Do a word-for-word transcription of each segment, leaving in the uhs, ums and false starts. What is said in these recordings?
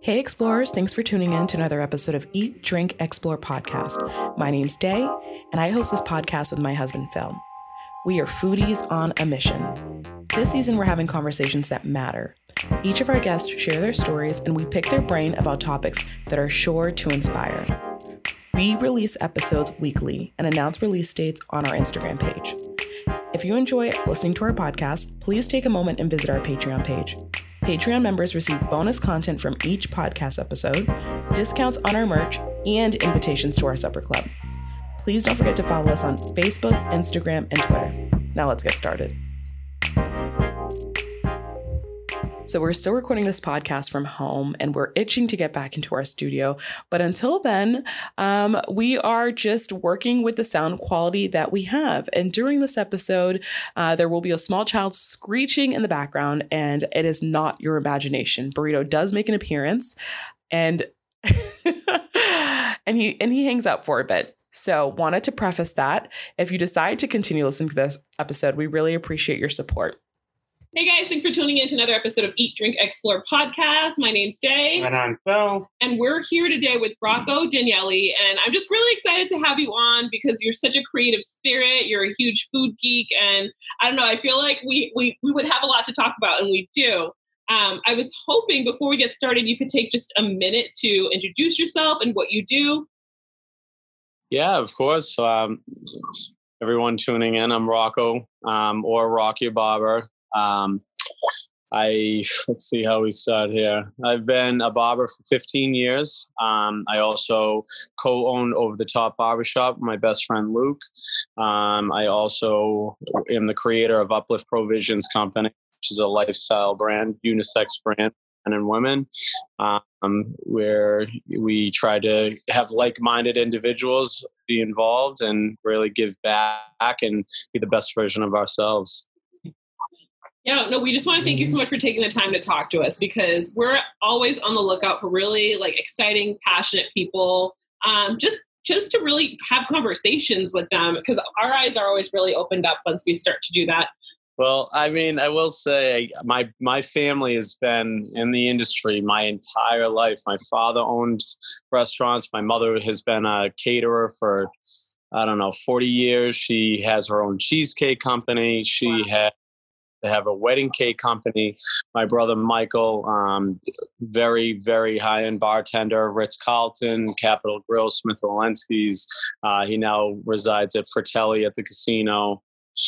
Hey Explorers, thanks for tuning in to another episode of Eat, Drink, Explore podcast. My name's Day, and I host this podcast with my husband Phil. We are foodies on a mission. This season, we're having conversations that matter. Each of our guests share their stories, and we pick their brain about topics that are sure to inspire. We release episodes weekly and announce release dates on our Instagram page. If you enjoy listening to our podcast, please take a moment and visit our Patreon page. Patreon members receive bonus content from each podcast episode, discounts on our merch, and invitations to our supper club. Please don't forget to follow us on Facebook, Instagram, and Twitter. Now let's get started. So we're still recording this podcast from home and we're itching to get back into our studio. But until then, um, we are just working with the sound quality that we have. And during this episode, uh, there will be a small child screeching in the background, and it is not your imagination. Burrito does make an appearance, and and he and he hangs out for a bit. So wanted to preface that. If you decide to continue listening to this episode, we really appreciate your support. Hey guys, thanks for tuning in to another episode of Eat, Drink, Explore podcast. My name's Day. And I'm Phil. And we're here today with Rocco Daniele. And I'm just really excited to have you on because you're such a creative spirit. You're a huge food geek. And I don't know, I feel like we we, we would have a lot to talk about, and we do. Um, I was hoping before we get started, you could take just a minute to introduce yourself and what you do. Yeah, of course. Um, everyone tuning in, I'm Rocco, um, or Rocky Barber. Um, I, let's see how we start here. I've been a barber for fifteen years. Um, I also co-own Over the Top Barbershop with my best friend, Luke. Um, I also am the creator of Uplift Provisions Company, which is a lifestyle brand, unisex brand, men and women, um, where we try to have like-minded individuals be involved and really give back and be the best version of ourselves. Yeah, no, we just want to thank you so much for taking the time to talk to us, because we're always on the lookout for really like exciting, passionate people, um, just just to really have conversations with them, because our eyes are always really opened up once we start to do that. Well, I mean, I will say my my family has been in the industry my entire life. My father owned restaurants. My mother has been a caterer for, I don't know, forty years. She has her own cheesecake company. She wow. had They have a wedding cake company. My brother Michael, um, very, very high-end bartender, Ritz-Carlton, Capitol Grill, Smith Wolenski's. Uh, he now resides at Fratelli at the casino.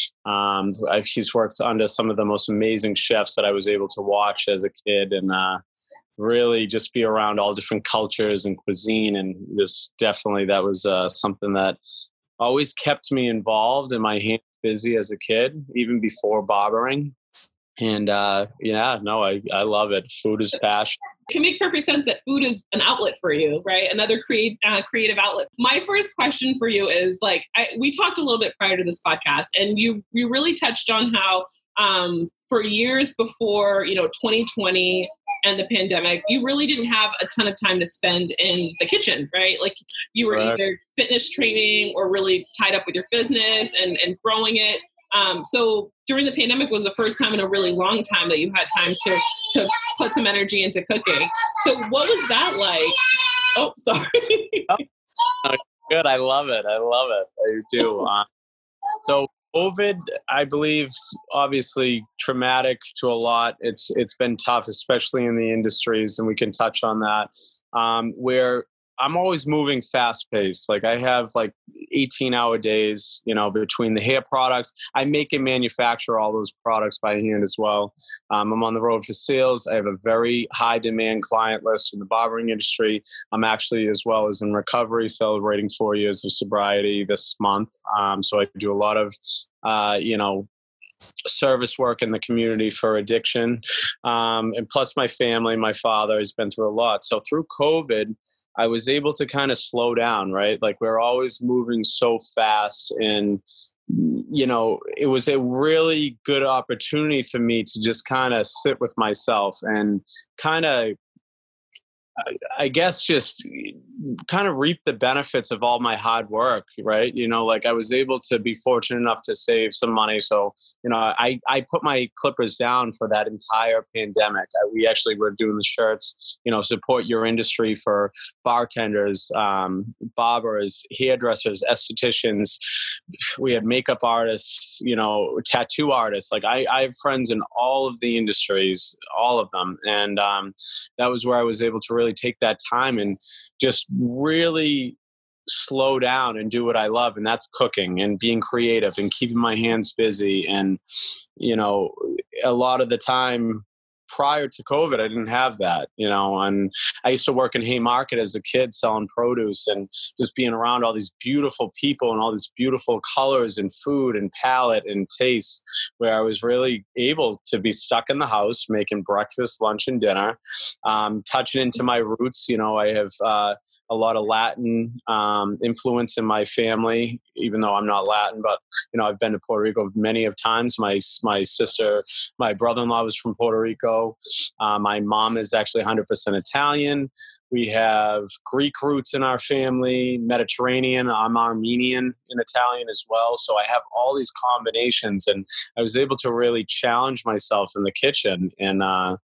Um, I, he's worked under some of the most amazing chefs that I was able to watch as a kid, and uh, really just be around all different cultures and cuisine. And this definitely, that was uh, something that always kept me involved and my hands busy as a kid, even before barbering. And uh, yeah, no, I, I love it. Food is passion. It makes perfect sense that food is an outlet for you, right? Another create, uh, creative outlet. My first question for you is like, I, we talked a little bit prior to this podcast, and you you really touched on how um, for years before, you know, twenty twenty and the pandemic, you really didn't have a ton of time to spend in the kitchen, right? Like you were right. either fitness training or really tied up with your business and, and growing it. Um, so during the pandemic was the first time in a really long time that you had time to, to put some energy into cooking. So what was that like? Oh, sorry. oh, good. I love it. I love it. I do. Uh, so COVID, I believe, obviously traumatic to a lot. It's it's been tough, especially in the industries, and we can touch on that. Um, where I'm always moving fast paced. Like I have like eighteen hour days, you know, between the hair products. I make and manufacture all those products by hand as well. Um, I'm on the road for sales. I have a very high demand client list in the barbering industry. I'm actually, as well as in recovery, celebrating four years of sobriety this month. Um, so I do a lot of, uh, you know, service work in the community for addiction. Um, and plus my family, my father has been through a lot. So through COVID, I was able to kind of slow down, right? Like we're always moving so fast, and, you know, it was a really good opportunity for me to just kind of sit with myself and kind of I guess just kind of reap the benefits of all my hard work, right? You know, like I was able to be fortunate enough to save some money. So, you know, I, I put my clippers down for that entire pandemic. I, we actually were doing the shirts, you know, support your industry for bartenders, um, barbers, hairdressers, estheticians. We had makeup artists, you know, tattoo artists. Like I, I have friends in all of the industries, all of them. And um, that was where I was able to really take that time and just really slow down and do what I love. And that's cooking and being creative and keeping my hands busy. And, you know, a lot of the time prior to COVID, I didn't have that, you know, and I used to work in Haymarket as a kid selling produce and just being around all these beautiful people and all these beautiful colors and food and palette and taste, where I was really able to be stuck in the house, making breakfast, lunch, and dinner, um, touching into my roots. You know, I have uh, a lot of Latin um, influence in my family, even though I'm not Latin, but, you know, I've been to Puerto Rico many of times. My, my sister, my brother-in-law was from Puerto Rico. Uh, my mom is actually one hundred percent Italian. We have Greek roots in our family, Mediterranean. I'm Armenian and Italian as well. So I have all these combinations, and I was able to really challenge myself in the kitchen and uh,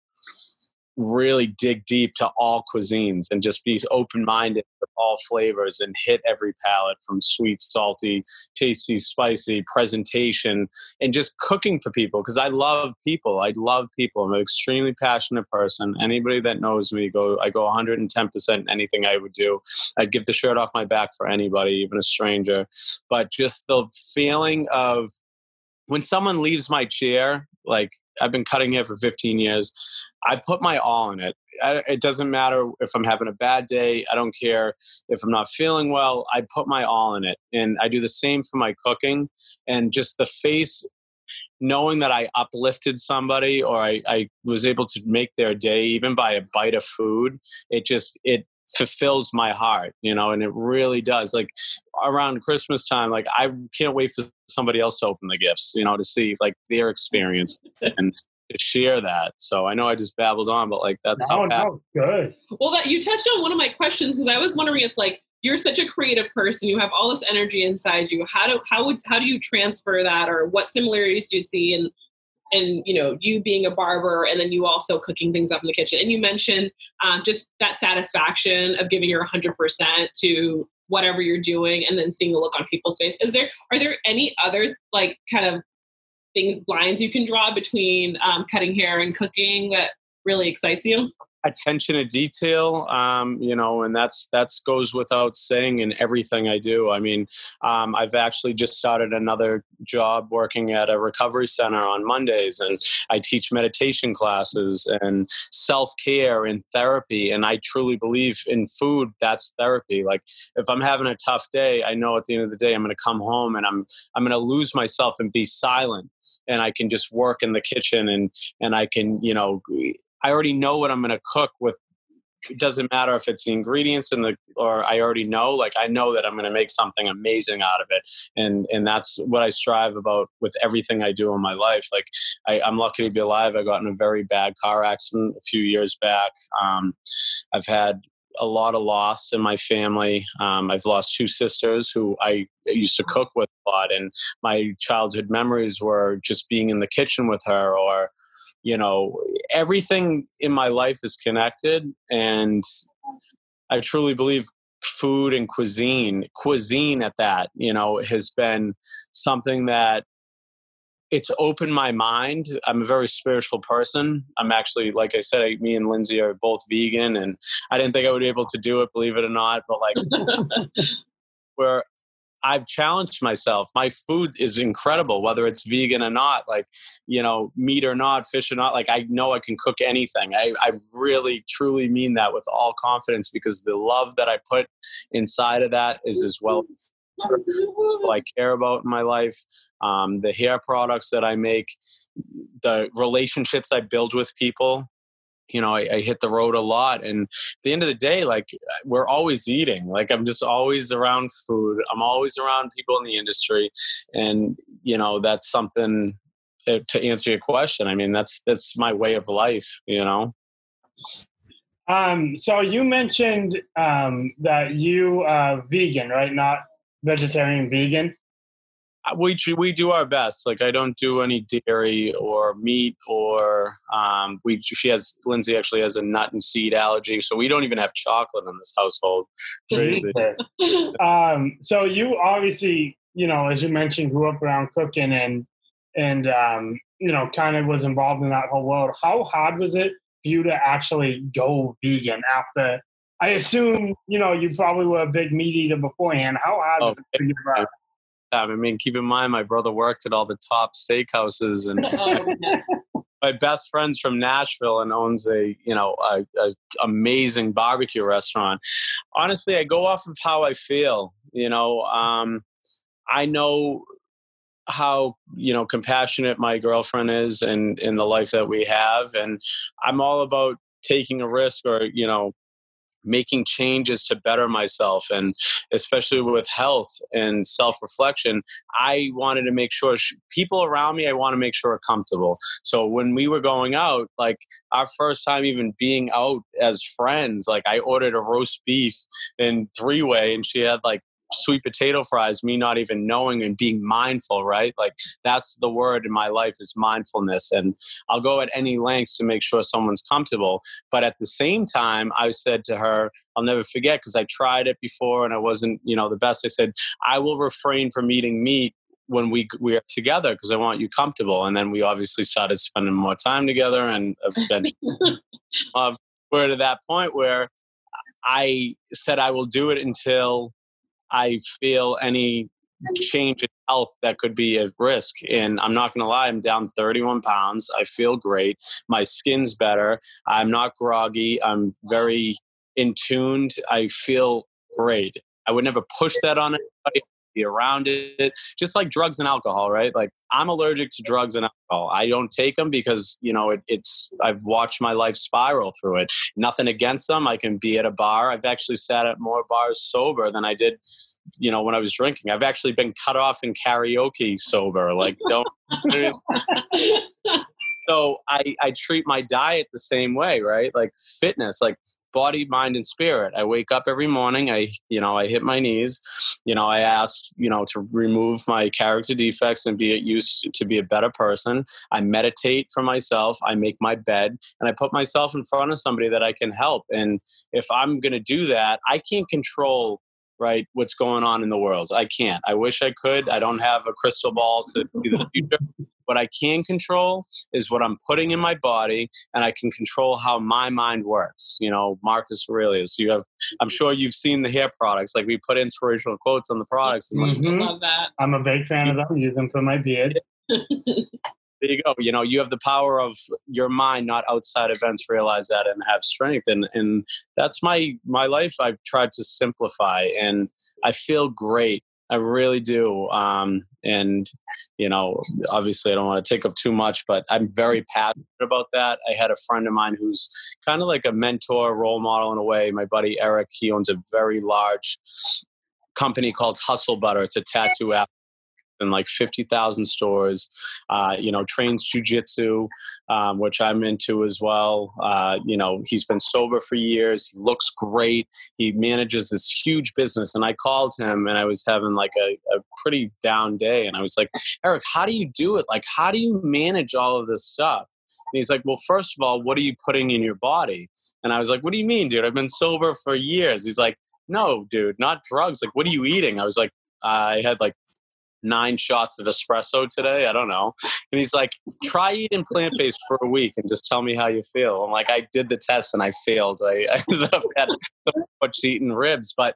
really dig deep to all cuisines and just be open-minded with all flavors and hit every palate, from sweet, salty, tasty, spicy, presentation, and just cooking for people, because I love people. I love people. I'm an extremely passionate person. Anybody that knows me, go I go one hundred ten percent anything I would do. I'd give the shirt off my back for anybody, even a stranger. But just the feeling of when someone leaves my chair, like I've been cutting hair for fifteen years, I put my all in it. I, it doesn't matter if I'm having a bad day. I don't care if I'm not feeling well. I put my all in it. And I do the same for my cooking. And just the face, knowing that I uplifted somebody, or I, I was able to make their day even by a bite of food, it just, it fulfills my heart, you know, and it really does. Like around Christmas time, like I can't wait for somebody else to open the gifts, you know, to see like their experience and to share that. So I know I just babbled on, but like that's no, how no, good. Well, that you touched on one of my questions, because I was wondering, it's like, you're such a creative person, you have all this energy inside you. How do how would how do you transfer that, or what similarities do you see in and, you know, you being a barber and then you also cooking things up in the kitchen? And you mentioned um, just that satisfaction of giving your one hundred percent to whatever you're doing and then seeing the look on people's face. Is there, are there any other like kind of things, lines you can draw between um, cutting hair and cooking that really excites you? Attention to detail, um, you know, and that's that's goes without saying in everything I do. I mean, um, I've actually just started another job working at a recovery center on Mondays, and I teach meditation classes and self-care and therapy. And I truly believe in food, that's therapy. Like if I'm having a tough day, I know at the end of the day I'm going to come home and I'm I'm going to lose myself and be silent, and I can just work in the kitchen and and I can, you know, I already know what I'm going to cook with. It doesn't matter if it's the ingredients in the, or I already know, like I know that I'm going to make something amazing out of it. And, and that's what I strive about with everything I do in my life. Like I, I'm lucky to be alive. I got in a very bad car accident a few years back. Um, I've had a lot of loss in my family. Um, I've lost two sisters who I used to cook with a lot. And my childhood memories were just being in the kitchen with her, or, you know, everything in my life is connected. And I truly believe food and cuisine, cuisine at that, you know, has been something that it's opened my mind. I'm a very spiritual person. I'm actually, like I said, I, me and Lindsay are both vegan, and I didn't think I would be able to do it, believe it or not. But like, where I've challenged myself. My food is incredible, whether it's vegan or not, like, you know, meat or not, fish or not. Like, I know I can cook anything. I, I really, truly mean that with all confidence, because the love that I put inside of that is as well people I care about in my life, um, the hair products that I make, the relationships I build with people. You know, I, I hit the road a lot, and at the end of the day, like, we're always eating. Like, I'm just always around food. I'm always around people in the industry, and you know, that's something. To answer your question, I mean, that's that's my way of life. You know. Um, so you mentioned um, that you are vegan, right? Not vegetarian, vegan. We we do our best. Like I don't do any dairy or meat or um, we. She has Lindsay actually has a nut and seed allergy, so we don't even have chocolate in this household. Crazy. um, so you obviously, you know, as you mentioned, grew up around cooking and and um, you know, kind of was involved in that whole world. How hard was it for you to actually go vegan after? I assume you know you probably were a big meat eater beforehand. How hard Oh, was it to give up? I mean, keep in mind, my brother worked at all the top steakhouses, and Oh, my best friend's from Nashville and owns a, you know, a, a amazing barbecue restaurant. Honestly, I go off of how I feel. You know, um, I know how, you know, compassionate my girlfriend is and in the life that we have, and I'm all about taking a risk or, you know, making changes to better myself, and especially with health and self-reflection, I wanted to make sure sh- people around me, I want to make sure are comfortable. So when we were going out, like our first time even being out as friends, like I ordered a roast beef in three-way and she had like sweet potato fries, me not even knowing and being mindful, right? Like that's the word in my life is mindfulness. And I'll go at any lengths to make sure someone's comfortable. But at the same time, I said to her, I'll never forget, because I tried it before and I wasn't, you know, the best. I said, I will refrain from eating meat when we we are together because I want you comfortable. And then we obviously started spending more time together, and eventually uh, we're to that point where I said I will do it until I feel any change in health that could be at risk. And I'm not going to lie, I'm down thirty-one pounds. I feel great. My skin's better. I'm not groggy. I'm very in tuned. I feel great. I would never push that on anybody, be around it. Just like drugs and alcohol, right? Like I'm allergic to drugs and alcohol. I don't take them because, you know, it, it's, I've watched my life spiral through it. Nothing against them. I can be at a bar. I've actually sat at more bars sober than I did, you know, when I was drinking. I've actually been cut off in karaoke sober. Like, don't. So I, I treat my diet the same way, right? Like fitness, like body, mind, and spirit. I wake up every morning. I, you know, I hit my knees. You know, I ask, you know, to remove my character defects and be at use to be a better person. I meditate for myself. I make my bed and I put myself in front of somebody that I can help. And if I'm going to do that, I can't control, right, what's going on in the world. I can't. I wish I could. I don't have a crystal ball to see the future. What I can control is what I'm putting in my body, and I can control how my mind works. You know, Marcus Aurelius, you have, I'm sure you've seen the hair products. Like we put inspirational quotes on the products. And Mm-hmm. I love that. I'm a big fan of them. Use them for my beard. There you go. You know, you have the power of your mind, not outside events, realize that and have strength. And and that's my my life. I've tried to simplify, and I feel great. I really do. Um, and, you know, obviously I don't want to take up too much, but I'm very passionate about that. I had a friend of mine who's kind of like a mentor, role model in a way. My buddy Eric, he owns a very large company called Hustle Butter. It's a tattoo app in like fifty thousand stores, uh, you know, trains jujitsu, um, which I'm into as well. Uh, you know, he's been sober for years. He looks great. He manages this huge business. And I called him and I was having like a, a pretty down day. And I was like, Eric, how do you do it? Like, how do you manage all of this stuff? And he's like, well, first of all, what are you putting in your body? And I was like, what do you mean, dude? I've been sober for years. He's like, no, dude, not drugs. Like, what are you eating? I was like, I had like nine shots of espresso today. I don't know. And he's like, try eating plant-based for a week and just tell me how you feel. I'm like, I did the test and I failed. I, I ended up at much eating ribs. But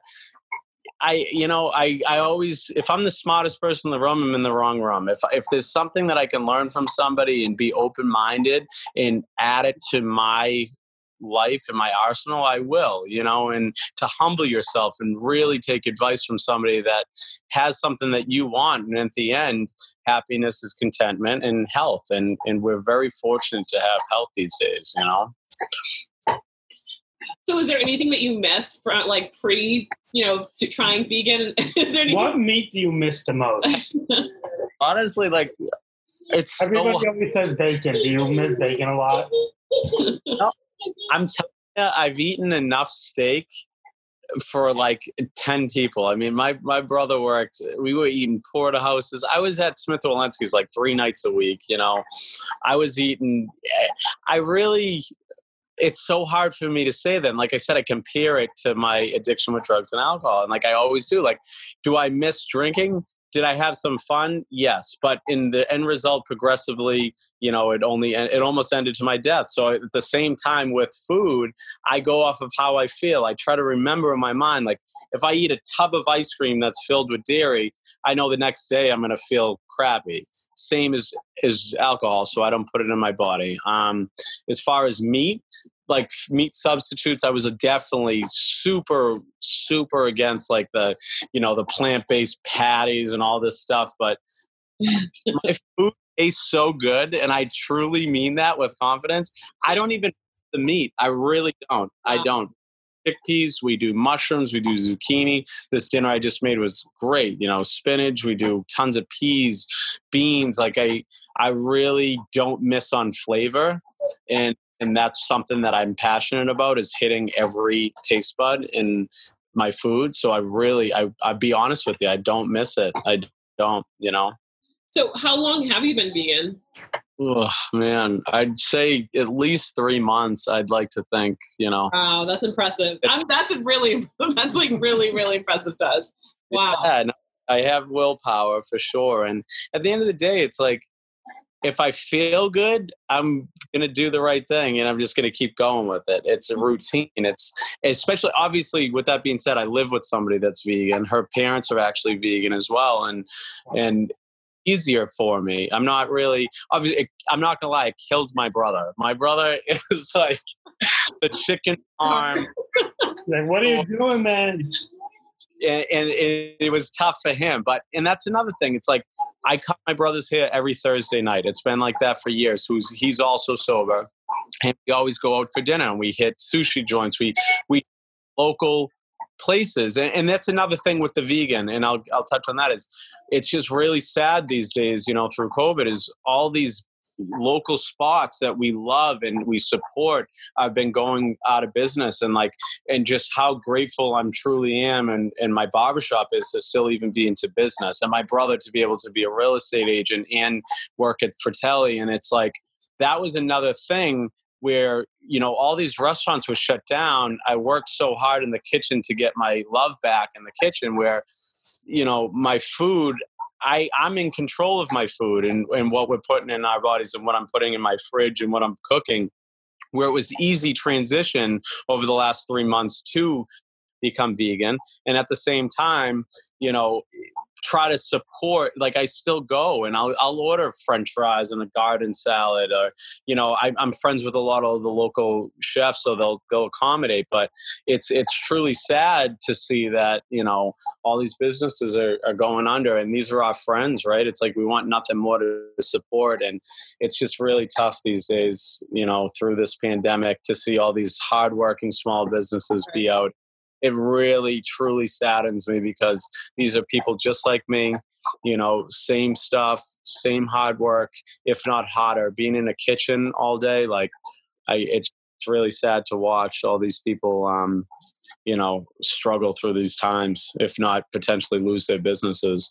I, you know, I, I always, if I'm the smartest person in the room, I'm in the wrong room. If, if there's something that I can learn from somebody and be open-minded and add it to my life and my arsenal, I will, you know, and to humble yourself and really take advice from somebody that has something that you want. And at the end, happiness is contentment and health. And, and we're very fortunate to have health these days, you know? So is there anything that you miss from like pre, you know, to trying vegan? Is there anything? What meat do you miss the most? Honestly, like it's Everybody so, always says bacon. Do you miss bacon a lot? no, I'm telling Yeah, I've eaten enough steak for like ten people. I mean, my, my brother worked, we were eating porterhouses. I was at Smith Wollensky's like three nights a week, you know, I was eating, I really, it's so hard for me to say that. And like I said, I compare it to my addiction with drugs and alcohol. And like I always do, like, do I miss drinking? Did I have some fun? Yes. But in the end result, progressively, you know, it only, it almost ended to my death. So at the same time with food, I go off of how I feel. I try to remember in my mind, like if I eat a tub of ice cream that's filled with dairy, I know the next day I'm going to feel crappy. Same as, as alcohol. So I don't put it in my body. Um, as far as meat, like meat substitutes, I was definitely super, super against like the, you know, the plant-based patties and all this stuff. But my food tastes so good, and I truly mean that with confidence. I don't even eat the meat. I really don't. I don't. Chickpeas, we do mushrooms, we do zucchini. This dinner I just made was great. You know, spinach, we do tons of peas, beans. Like I, I really don't miss on flavor. And And that's something that I'm passionate about, is hitting every taste bud in my food. So I really, I, I'll be honest with you, I don't miss it. I don't, you know. So how long have you been vegan? Oh, man, I'd say at least three months, I'd like to think, you know. Wow, that's impressive. I'm, that's a really, that's like really, really impressive to us. Wow. Yeah, no, I have willpower for sure. And at the end of the day, it's like, if I feel good, I'm going to do the right thing, and I'm just going to keep going with it. It's a routine. It's especially, obviously, with that being said, I live with somebody that's vegan. Her parents are actually vegan as well. And, and easier for me. I'm not really, obviously, I'm not going to lie, I killed my brother. My brother is like the chicken farm. Like, what are you doing, man? And, and it, it was tough for him. But, and that's another thing. It's like, I cut my brother's hair every Thursday night. It's been like that for years. Who's he's also sober, and we always go out for dinner and we hit sushi joints. We we local places, and, and that's another thing with the vegan. And I'll I'll touch on that. Is it's just really sad these days. You know, through COVID, is all these local spots that we love and we support have been going out of business, and like, and just how grateful I'm truly am, and, and my barbershop is to still even be into business, and my brother to be able to be a real estate agent and work at Fratelli. And it's like, that was another thing where, you know, all these restaurants were shut down. I worked so hard in the kitchen to get my love back in the kitchen, where, you know, my food, I, I'm in control of my food and, and what we're putting in our bodies and what I'm putting in my fridge and what I'm cooking, where it was easy transition over the last three months to become vegan. And at the same time, you know, try to support, like I still go and I'll, I'll order French fries and a garden salad, or, you know, I, I'm friends with a lot of the local chefs, so they'll, they'll accommodate, but it's, it's truly sad to see that, you know, all these businesses are, are going under, and these are our friends, right? It's like, we want nothing more to support. And it's just really tough these days, you know, through this pandemic, to see all these hardworking small businesses be out. It really, truly saddens me, because these are people just like me, you know, same stuff, same hard work, if not harder, being in a kitchen all day. Like, I, it's really sad to watch all these people, um, you know, struggle through these times, if not potentially lose their businesses.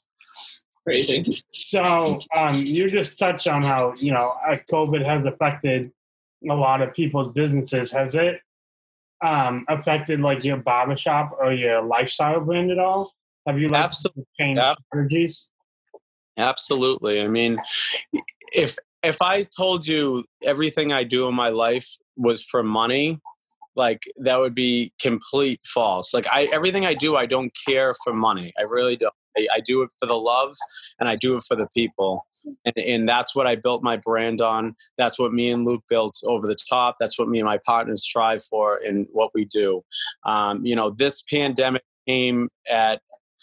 Crazy. So um, you just touched on how, you know, COVID has affected a lot of people's businesses. Has it um, affected like your barbershop or your lifestyle brand at all? Have you like Absolutely. changed Yeah. strategies? Absolutely. I mean, if if I told you everything I do in my life was for money, like that would be complete false. Like I, everything I do, I don't care for money. I really don't. I, I do it for the love, and I do it for the people. And, and that's what I built my brand on. That's what me and Luke built over the top. That's what me and my partners strive for in what we do. Um, you know, this pandemic came at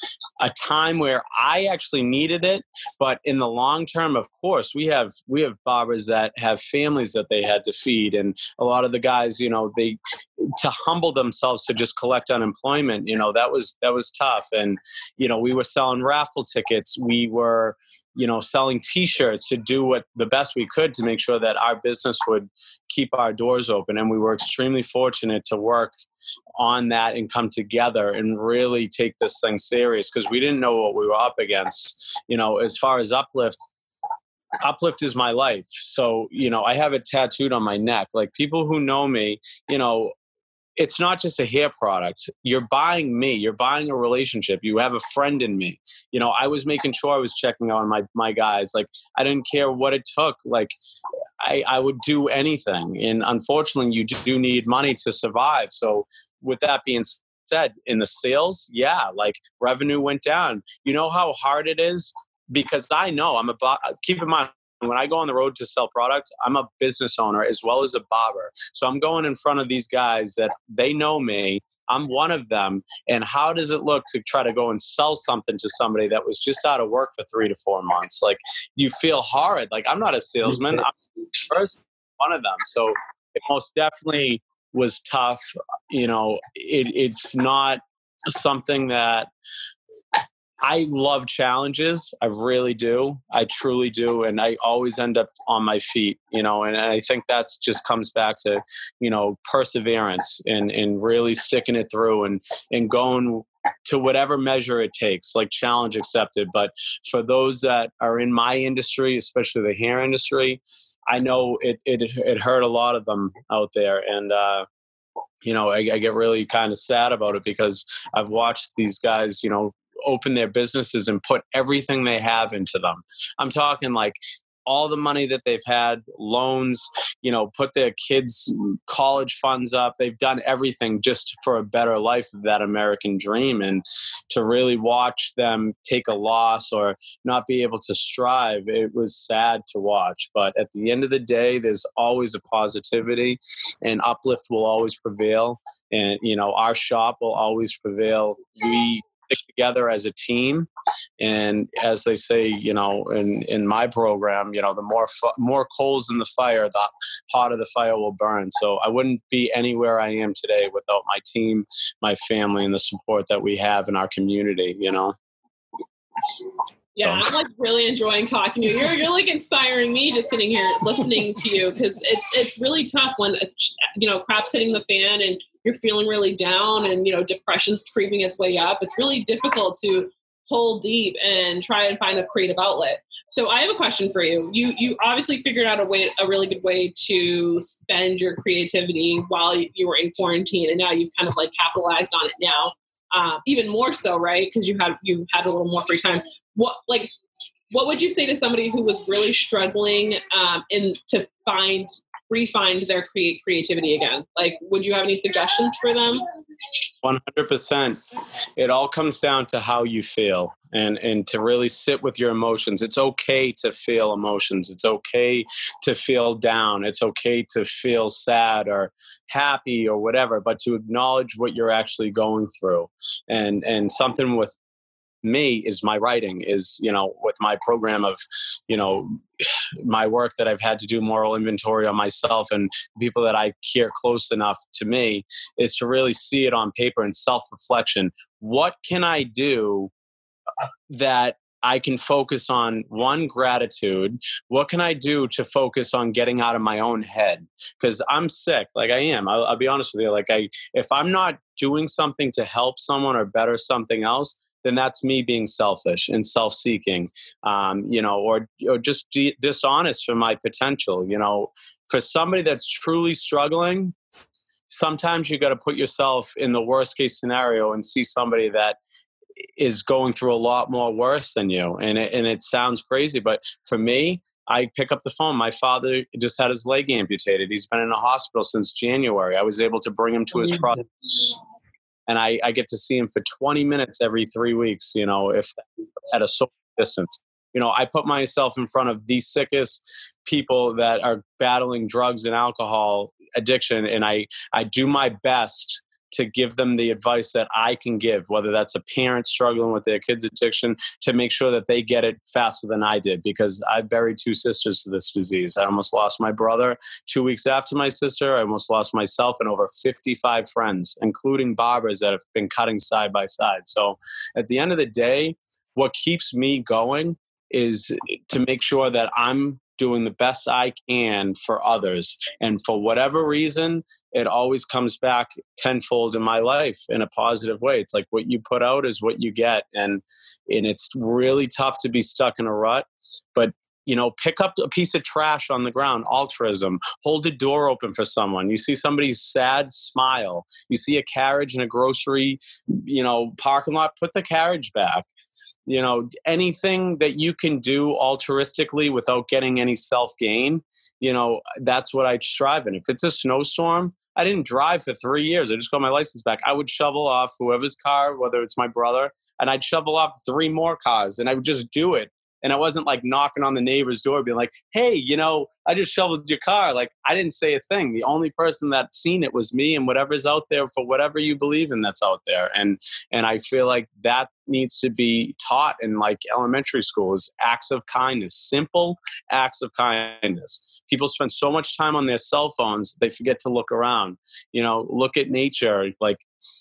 a time where I actually needed it, but in the long term, of course, we have we have barbers that have families that they had to feed, and a lot of the guys, you know, they to humble themselves to just collect unemployment, you know, that was, that was tough. And, you know, we were selling raffle tickets. We were, you know, selling t-shirts to do what the best we could to make sure that our business would keep our doors open. And we were extremely fortunate to work on that and come together and really take this thing serious, because we didn't know what we were up against. You know, as far as Uplift, Uplift is my life. So, you know, I have it tattooed on my neck. Like, people who know me, you know, it's not just a hair product. You're buying me. You're buying a relationship. You have a friend in me. You know, I was making sure I was checking on my, my guys. Like, I didn't care what it took. Like, I, I would do anything. And unfortunately, you do need money to survive. So with that being said, in the sales, yeah, like, revenue went down. You know how hard it is? Because I know I'm about, keep in mind, when I go on the road to sell products, I'm a business owner as well as a barber. So I'm going in front of these guys that they know me. I'm one of them. And how does it look to try to go and sell something to somebody that was just out of work for three to four months? Like, you feel horrid. Like, I'm not a salesman. I'm first one of them. So it most definitely was tough. You know, it, it's not something that, I love challenges. I really do. I truly do. And I always end up on my feet, you know, and I think that's just comes back to, you know, perseverance and, and really sticking it through and, and going to whatever measure it takes, like, challenge accepted. But for those that are in my industry, especially the hair industry, I know it, it, it hurt a lot of them out there. And, uh, you know, I, I get really kind of sad about it, because I've watched these guys, you know, open their businesses and put everything they have into them. I'm talking like all the money that they've had, loans, you know, put their kids' college funds up. They've done everything just for a better life of that American dream. And to really watch them take a loss or not be able to strive, it was sad to watch. But at the end of the day, there's always a positivity, and Uplift will always prevail. And, you know, our shop will always prevail. We stick together as a team, and as they say, you know, in in my program, you know, the more fu- more coals in the fire, the hotter the fire will burn. So I wouldn't be anywhere I am today without my team, my family, and the support that we have in our community, you know. Yeah, I'm like really enjoying talking to you. You're you're like inspiring me just sitting here listening to you, because it's it's really tough when, you know, crap's hitting the fan and you're feeling really down and, you know, depression's creeping its way up. It's really difficult to hold deep and try and find a creative outlet. So I have a question for you. You you obviously figured out a way, a really good way to spend your creativity while you were in quarantine, and now you've kind of like capitalized on it now, uh, even more so, right? Because you had you had a little more free time. What like what would you say to somebody who was really struggling um, in to find re-find their create creativity again? Like, would you have any suggestions for them? one hundred percent. It all comes down to how you feel, and, and to really sit with your emotions. It's okay to feel emotions. It's okay to feel down. It's okay to feel sad or happy or whatever, but to acknowledge what you're actually going through. And, and something with me is my writing, is, you know, with my program of, you know, my work that I've had to do moral inventory on myself and people that I care close enough to me, is to really see it on paper and self-reflection. What can I do that I can focus on? One, gratitude. What can I do to focus on getting out of my own head? Because I'm sick, like I am. I'll, I'll be honest with you. Like, I, if I'm not doing something to help someone or better something else, then that's me being selfish and self-seeking, um, you know, or, or just d- dishonest for my potential. You know, for somebody that's truly struggling, sometimes you got to put yourself in the worst case scenario and see somebody that is going through a lot more worse than you. And it, and it sounds crazy, but for me, I pick up the phone. My father just had his leg amputated. He's been in a hospital since January. I was able to bring him to his project. And I, I get to see him for twenty minutes every three weeks, you know, if at a social distance. You know, I put myself in front of the sickest people that are battling drugs and alcohol addiction, and I, I do my best to give them the advice that I can give, whether that's a parent struggling with their kid's addiction, to make sure that they get it faster than I did, because I buried two sisters to this disease. I almost lost my brother two weeks after my sister. I almost lost myself and over fifty-five friends, including barbers that have been cutting side by side. So at the end of the day, what keeps me going is to make sure that I'm doing the best I can for others. And for whatever reason, it always comes back tenfold in my life in a positive way. It's like what you put out is what you get. And, and it's really tough to be stuck in a rut, but you know, pick up a piece of trash on the ground, altruism, hold a door open for someone. You see somebody's sad, smile. You see a carriage in a grocery, you know, parking lot, put the carriage back. You know, anything that you can do altruistically without getting any self-gain, you know, that's what I strive in. If it's a snowstorm, I didn't drive for three years. I just got my license back. I would shovel off whoever's car, whether it's my brother, and I'd shovel off three more cars, and I would just do it. And I wasn't like knocking on the neighbor's door being like, hey, you know, I just shoveled your car. Like, I didn't say a thing. The only person that seen it was me, and whatever's out there for whatever you believe in that's out there. And and I feel like that needs to be taught in like elementary schools, acts of kindness, simple acts of kindness. People spend so much time on their cell phones, they forget to look around. You know, look at nature, like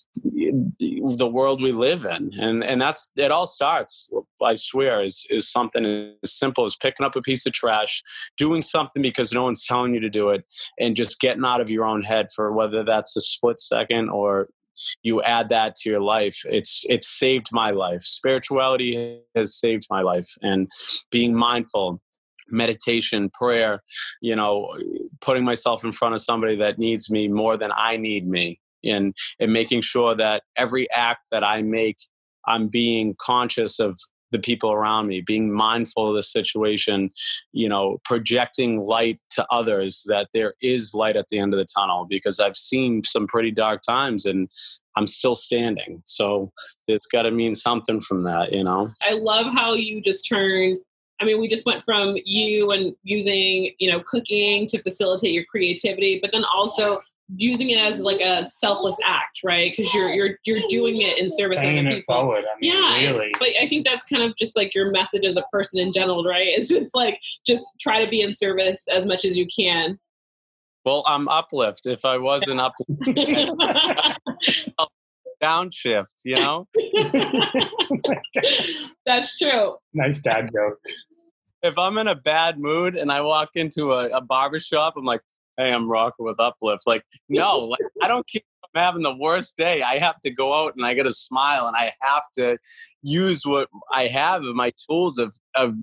the world we live in. And and that's, it all starts, I swear, is, is something as simple as picking up a piece of trash, doing something because no one's telling you to do it, and just getting out of your own head for whether that's a split second or you add that to your life. It's it's saved my life. Spirituality has saved my life, and being mindful, meditation, prayer, you know, putting myself in front of somebody that needs me more than I need me, and and making sure that every act that I make, I'm being conscious of the people around me, being mindful of the situation, you know, projecting light to others, that there is light at the end of the tunnel, because I've seen some pretty dark times and I'm still standing. So it's got to mean something from that, you know? I love how you just turned, I mean, we just went from you and using, you know, cooking to facilitate your creativity, but then also using it as like a selfless act, right? Because you're you're you're doing it in service of other people. It forward. I mean, yeah, really. But I think that's kind of just like your message as a person in general, right? It's it's like just try to be in service as much as you can. Well, I'm uplift. If I wasn't uplift, downshift, you know. That's true. Nice dad joke. If I'm in a bad mood and I walk into a, a barbershop, I'm like, hey, I'm rocking with uplift. Like, no, like I don't care if I'm having the worst day. I have to go out and I got to smile, and I have to use what I have of my tools of of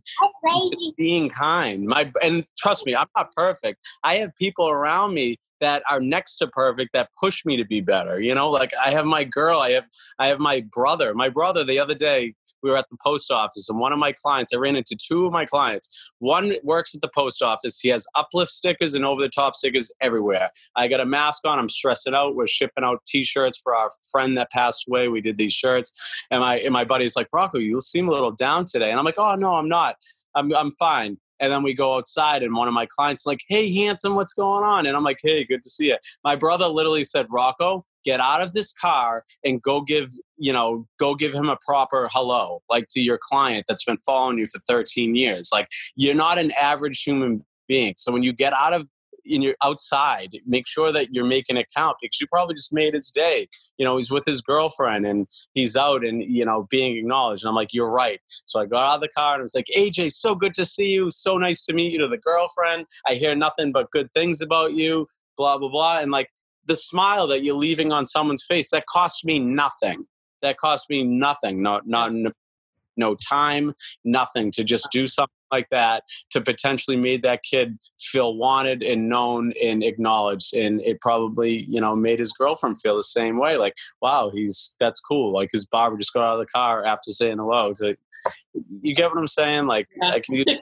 being kind. My and trust me, I'm not perfect. I have people around me that are next to perfect that push me to be better. You know, like I have my girl, I have I have my brother. My brother, the other day, we were at the post office, and one of my clients, I ran into two of my clients. One works at the post office. He has uplift stickers and over-the-top stickers everywhere. I got a mask on. I'm stressing out. We're shipping out T-shirts for our friend that passed away. We did these shirts. And my and my buddy's like, Rocco, you seem a little down today. And I'm like, oh, no, I'm not. I'm I'm fine. And then we go outside, and one of my clients is like, hey, handsome, what's going on? And I'm like, hey, good to see you. My brother literally said, Rocco, get out of this car and go give, you know, go give him a proper hello, like to your client that's been following you for thirteen years. Like, you're not an average human being. So when you get out of, in your outside, make sure that you're making it count, because you probably just made his day. You know, he's with his girlfriend and he's out and, you know, being acknowledged. And I'm like, you're right. So I got out of the car and I was like, A J, so good to see you. So nice to meet you. To the girlfriend, I hear nothing but good things about you, blah, blah, blah. And like the smile that you're leaving on someone's face, that costs me nothing. That costs me nothing. No, not, no time, nothing, to just do something like that to potentially made that kid feel wanted and known and acknowledged. And it probably, you know, made his girlfriend feel the same way. Like, wow, he's, that's cool. Like his barber just got out of the car after saying hello. So, you get what I'm saying? Like, yeah. I can,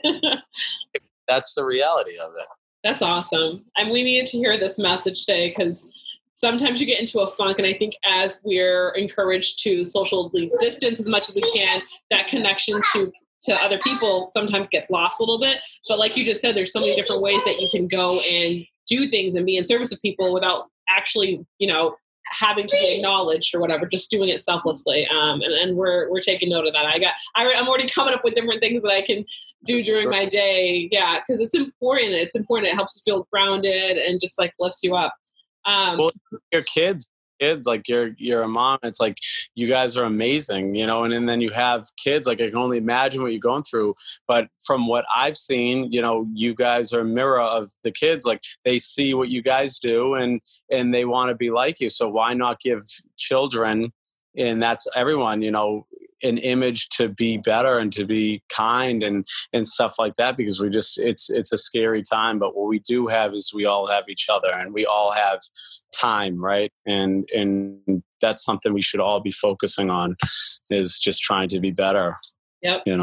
that's the reality of it. That's awesome. And we needed to hear this message today, because sometimes you get into a funk, and I think as we're encouraged to socially distance as much as we can, that connection to to other people sometimes gets lost a little bit. But like you just said, there's so many different ways that you can go and do things and be in service of people without actually, you know, having to be acknowledged or whatever, just doing it selflessly. Um, and, and we're, we're taking note of that. I got, I, I'm already coming up with different things that I can do during my day. Yeah. Cause it's important. It's important. It helps you feel grounded and just like lifts you up. Um, well, your kids, kids, like you're, you're a mom. It's like, you guys are amazing, you know, and, and then you have kids, like I can only imagine what you're going through. But from what I've seen, you know, you guys are a mirror of the kids. Like they see what you guys do and, and they want to be like you. So why not give children, and that's everyone, you know, an image to be better and to be kind and, and stuff like that, because we just, it's, it's a scary time, but what we do have is we all have each other and we all have time. Right. And, and that's something we should all be focusing on, is just trying to be better. Yep. You know?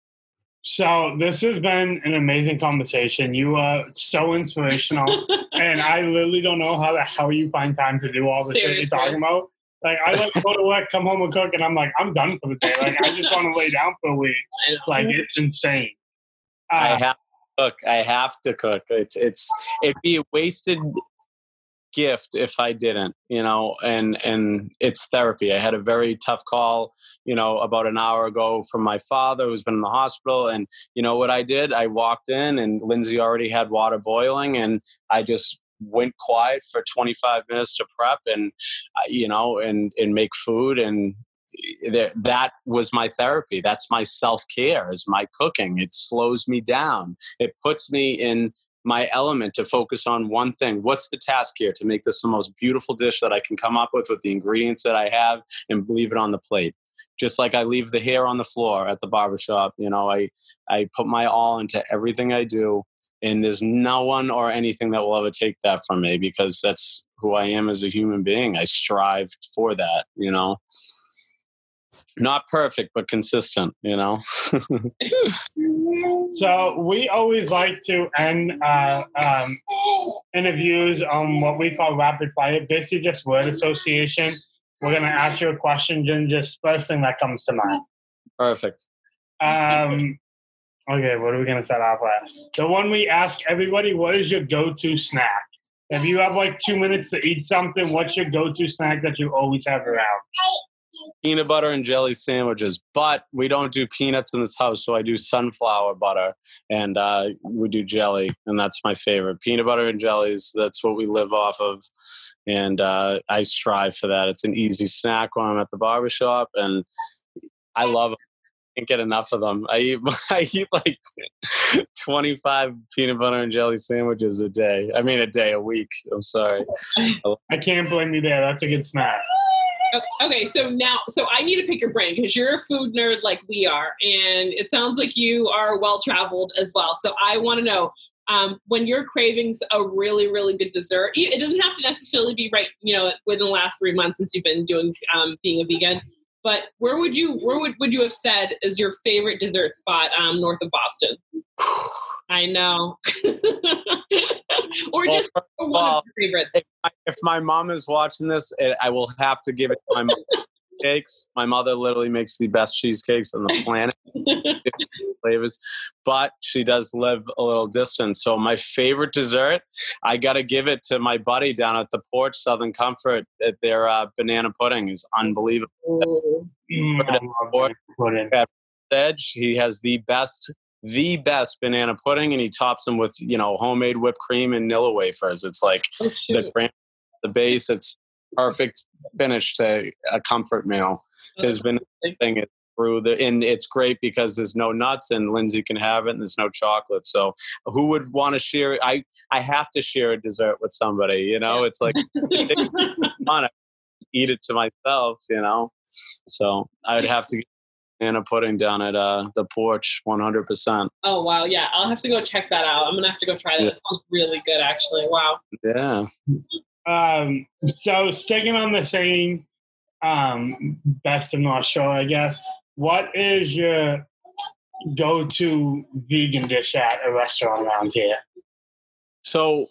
So this has been an amazing conversation. You are so inspirational and I literally don't know how the hell you find time to do all the shit you're talking about. Like, I like go to work, come home and cook, and I'm like, I'm done for the day. Like, I just want to lay down for a week. Like, it's insane. Uh, I have to cook. I have to cook. It's, it's, it'd be a wasted gift if I didn't, you know, and, and it's therapy. I had a very tough call, you know, about an hour ago from my father who's been in the hospital. And you know what I did? I walked in and Lindsay already had water boiling and I just went quiet for twenty-five minutes to prep and, uh, you know, and, and make food. And th- that was my therapy. That's my self-care, is my cooking. It slows me down. It puts me in my element to focus on one thing. What's the task here? To make this the most beautiful dish that I can come up with with the ingredients that I have and leave it on the plate. Just like I leave the hair on the floor at the barbershop. You know, I, I put my all into everything I do. And there's no one or anything that will ever take that from me, because that's who I am as a human being. I strive for that, you know. Not perfect, but consistent, you know. So we always like to end uh, um, interviews on what we call rapid fire, basically just word association. We're going to ask you a question and just first thing that comes to mind. Perfect. Um, okay, what are we going to start off with? The one we ask everybody, what is your go-to snack? If you have like two minutes to eat something, what's your go-to snack that you always have around? Peanut butter and jelly sandwiches, but we don't do peanuts in this house, so I do sunflower butter and uh, we do jelly, and that's my favorite. Peanut butter and jellies, that's what we live off of, and uh, I strive for that. It's an easy snack when I'm at the barbershop, and I love them. I can't get enough of them. I eat, I eat like twenty-five peanut butter and jelly sandwiches a day. I mean, a day, a week. I'm sorry. I can't blame you there. That's a good snack. Okay, so now, so I need to pick your brain because you're a food nerd like we are, and it sounds like you are well-traveled as well. So I want to know, um, when you're craving a really, really good dessert, it doesn't have to necessarily be right, you know, within the last three months since you've been doing um, being a vegan. But where would you where would, would you have said is your favorite dessert spot um, north of Boston? I know. Or just well, one well, of your favorites. If my, if my mom is watching this, I will have to give it to my mom. Cheesecakes. My mother literally makes the best cheesecakes on the planet. Flavors, but she does live a little distance. So my favorite dessert, I got to give it to my buddy down at the Porch, Southern Comfort. Their uh, banana pudding is unbelievable. Mm, Edge, he has the best, the best banana pudding, and he tops them with, you know, homemade whipped cream and Nilla wafers. It's like oh, the grand, the base. It's perfect finish to a comfort meal. His banana thing is through the, and it's great because there's no nuts and Lindsay can have it, and there's no chocolate. So who would want to share? I I have to share a dessert with somebody. You know, yeah. It's like I eat it to myself. You know, so I would have to get banana pudding down at uh, the Porch, one hundred percent. Oh wow, yeah, I'll have to go check that out. I'm gonna have to go try that. Yeah. It sounds really good, actually. Wow. Yeah. Um. So sticking on the same um, best of North Shore, I guess. What is your go-to vegan dish at a restaurant around here? So,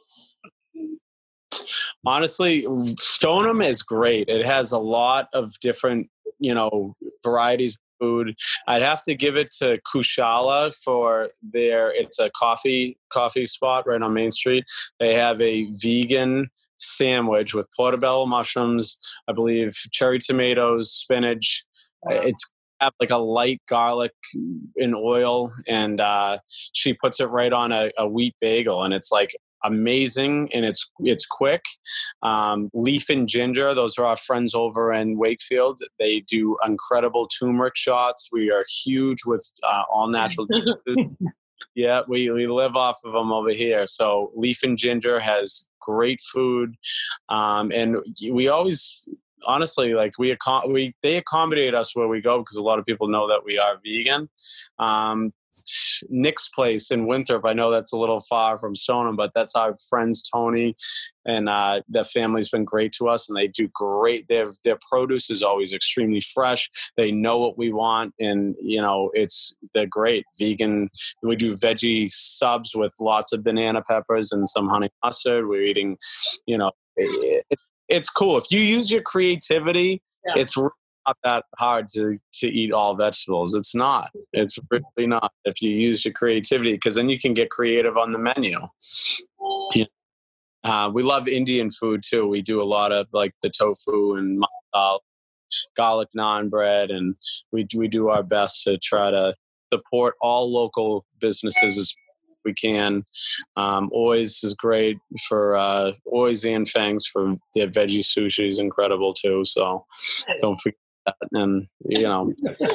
honestly, Stoneham is great. It has a lot of different, you know, varieties of food. I'd have to give it to Kushala for their, it's a coffee coffee spot right on Main Street. They have a vegan sandwich with portobello mushrooms, I believe cherry tomatoes, spinach. It's have like a light garlic in oil, and uh, she puts it right on a, a wheat bagel, and it's like amazing, and it's it's quick. Um, Leaf and Ginger, those are our friends over in Wakefield. They do incredible turmeric shots. We are huge with uh, all natural juices. Yeah, we, we live off of them over here. So Leaf and Ginger has great food, um, and we always. Honestly, like we, we, they accommodate us where we go because a lot of people know that we are vegan. Um, Nick's place in Winthrop, I know that's a little far from Stoneham, but that's our friends Tony, and uh, the family's been great to us, and they do great. Their their produce is always extremely fresh. They know what we want, and you know it's they're great vegan. We do veggie subs with lots of banana peppers and some honey mustard. We're eating, you know. It, It's cool. If you use your creativity, yeah. It's really not that hard to, to eat all vegetables. It's not. It's really not if you use your creativity, because then you can get creative on the menu. Yeah. Uh, we love Indian food too. We do a lot of like the tofu and masala, garlic naan bread, and we, we do our best to try to support all local businesses as we can. Um, Oi's is great for uh, Oi's and Fangs for their veggie sushi is incredible too. So don't forget that. And you know,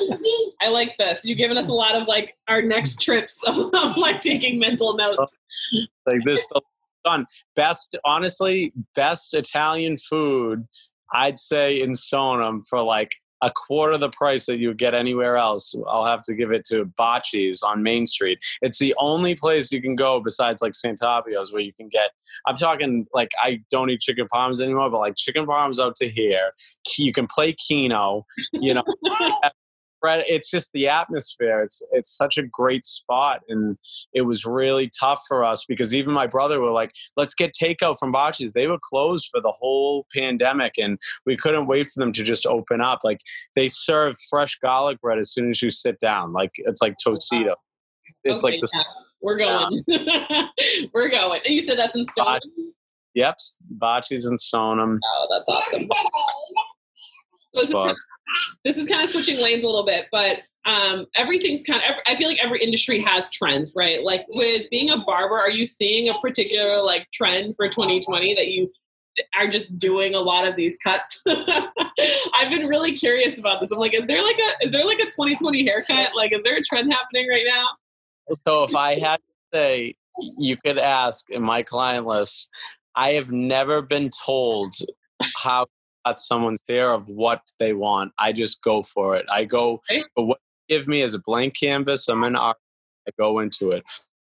I like this. You've given us a lot of like our next trips. So I'm like taking mental notes. Like this stuff done. Best, honestly, best Italian food. I'd say in Stoneham for like a quarter of the price that you would get anywhere else. I'll have to give it to Bocce's on Main Street. It's the only place you can go besides like Sant'Apio's where you can get, I'm talking like, I don't eat chicken parms anymore, but like chicken parms out to here. You can play Keno, you know, it's just the atmosphere. It's, it's such a great spot. And it was really tough for us because even my brother were like, let's get takeout from Bocce's. They were closed for the whole pandemic and we couldn't wait for them to just open up. Like they serve fresh garlic bread as soon as you sit down. Like it's like Tostito. It's okay, like this. Yeah. We're going. Yeah. We're going. And you said that's in Stoneham? Yep. Bocce's in Stoneham. Oh, that's awesome. So this, is, this is kind of switching lanes a little bit, but um, everything's kind of, I feel like every industry has trends, right? Like with being a barber, are you seeing a particular like trend for twenty twenty that you are just doing a lot of these cuts? I've been really curious about this. I'm like, is there like a, is there like a twenty twenty haircut? Like, is there a trend happening right now? So if I had to say, you could ask in my client list, I have never been told how cut someone's hair of what they want. I just go for it. I go, but what you give me is a blank canvas. I'm an artist. I go into it.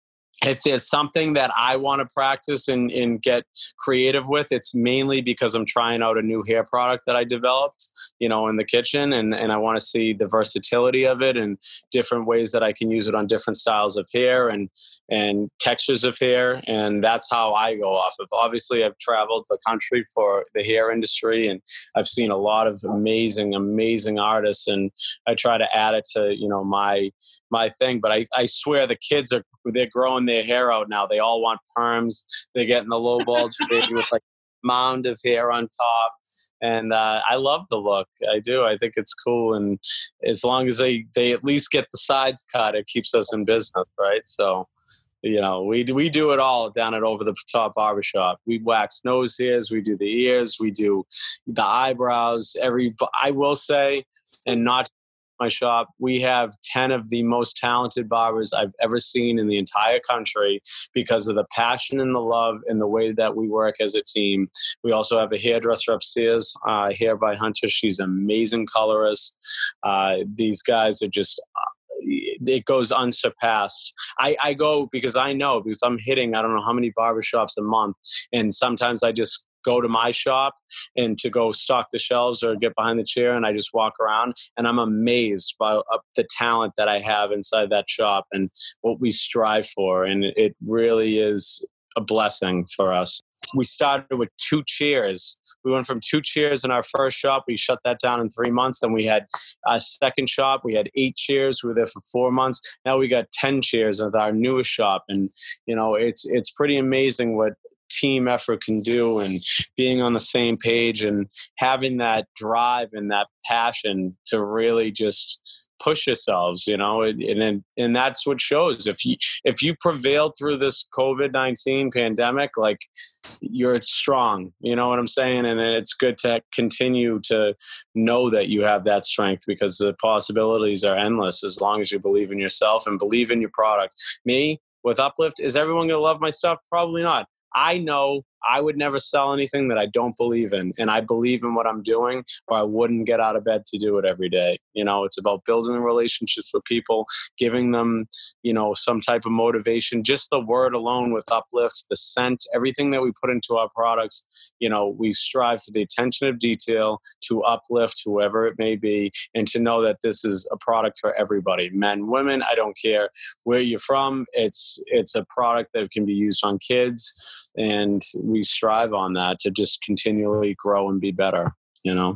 If there's something that I want to practice and, and get creative with, it's mainly because I'm trying out a new hair product that I developed, you know, in the kitchen. And, and I want to see the versatility of it and different ways that I can use it on different styles of hair and, and textures of hair. And that's how I go off of. Obviously, I've traveled the country for the hair industry and I've seen a lot of amazing, amazing artists. And I try to add it to, you know, my, my thing. But I, I swear the kids are, they're growing their hair out now. They all want perms. They're getting the low bulge fade with like mound of hair on top. And uh, I love the look. I do. I think it's cool. And as long as they, they at least get the sides cut, it keeps us in business, right? So, you know, we we do it all down at Over the Top Barbershop. We wax nose hairs. We do the ears. We do the eyebrows. Every, I will say, and not my shop, we have ten of the most talented barbers I've ever seen in the entire country because of the passion and the love and the way that we work as a team. We also have a hairdresser upstairs, uh, Hair by Hunter. She's an amazing colorist. Uh, these guys are just, uh, it goes unsurpassed. I, I go because I know, because I'm hitting, I don't know how many barbershops a month. And sometimes I just go to my shop and to go stock the shelves or get behind the chair and I just walk around and I'm amazed by uh, the talent that I have inside that shop and what we strive for. And it really is a blessing for us. We started with two chairs we went from two cheers in our first shop. We shut that down in three months. Then we had a second shop. We had eight cheers. We were there for four months. Now we got ten cheers at our newest shop. And, you know, it's, it's pretty amazing what team effort can do, and being on the same page and having that drive and that passion to really just push yourselves, you know, and and, and that's what shows. If you if you prevailed through this COVID nineteen pandemic, like, you're strong, you know what I'm saying? And it's good to continue to know that you have that strength, because the possibilities are endless as long as you believe in yourself and believe in your product. Me, with Uplift, is everyone going to love my stuff? Probably not. I know I would never sell anything that I don't believe in, and I believe in what I'm doing, or I wouldn't get out of bed to do it every day. You know, it's about building relationships with people, giving them, you know, some type of motivation. Just the word alone with Uplift, the scent, everything that we put into our products, you know, we strive for the attention of detail to uplift whoever it may be, and to know that this is a product for everybody, men, women, I don't care where you're from. It's, it's a product that can be used on kids, and we strive on that to just continually grow and be better, you know?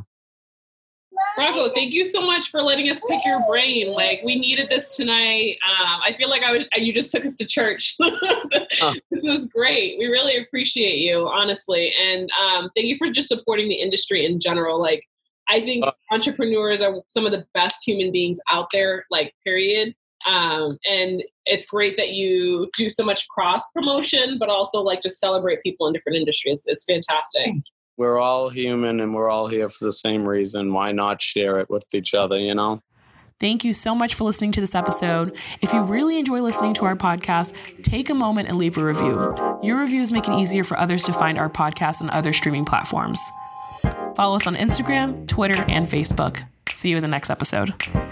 Rocco, thank you so much for letting us pick your brain. Like, we needed this tonight. Um, I feel like I was, you just took us to church. huh. This was great. We really appreciate you, honestly. And um, thank you for just supporting the industry in general. Like, I think uh, entrepreneurs are some of the best human beings out there, like, period. Um, and it's great that you do so much cross promotion, but also, like, just celebrate people in different industries. It's, it's fantastic. We're all human, and we're all here for the same reason. Why not share it with each other, you know? Thank you so much for listening to this episode. If you really enjoy listening to our podcast, take a moment and leave a review. Your reviews make it easier for others to find our podcast on other streaming platforms. Follow us on Instagram, Twitter, and Facebook. See you in the next episode.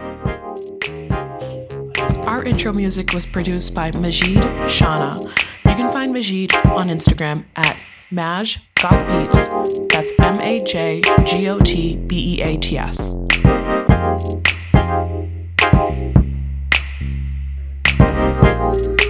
Our intro music was produced by Majid Shana. You can find Majid on Instagram at Maj Got Beats. That's M A J G O T B E A T S.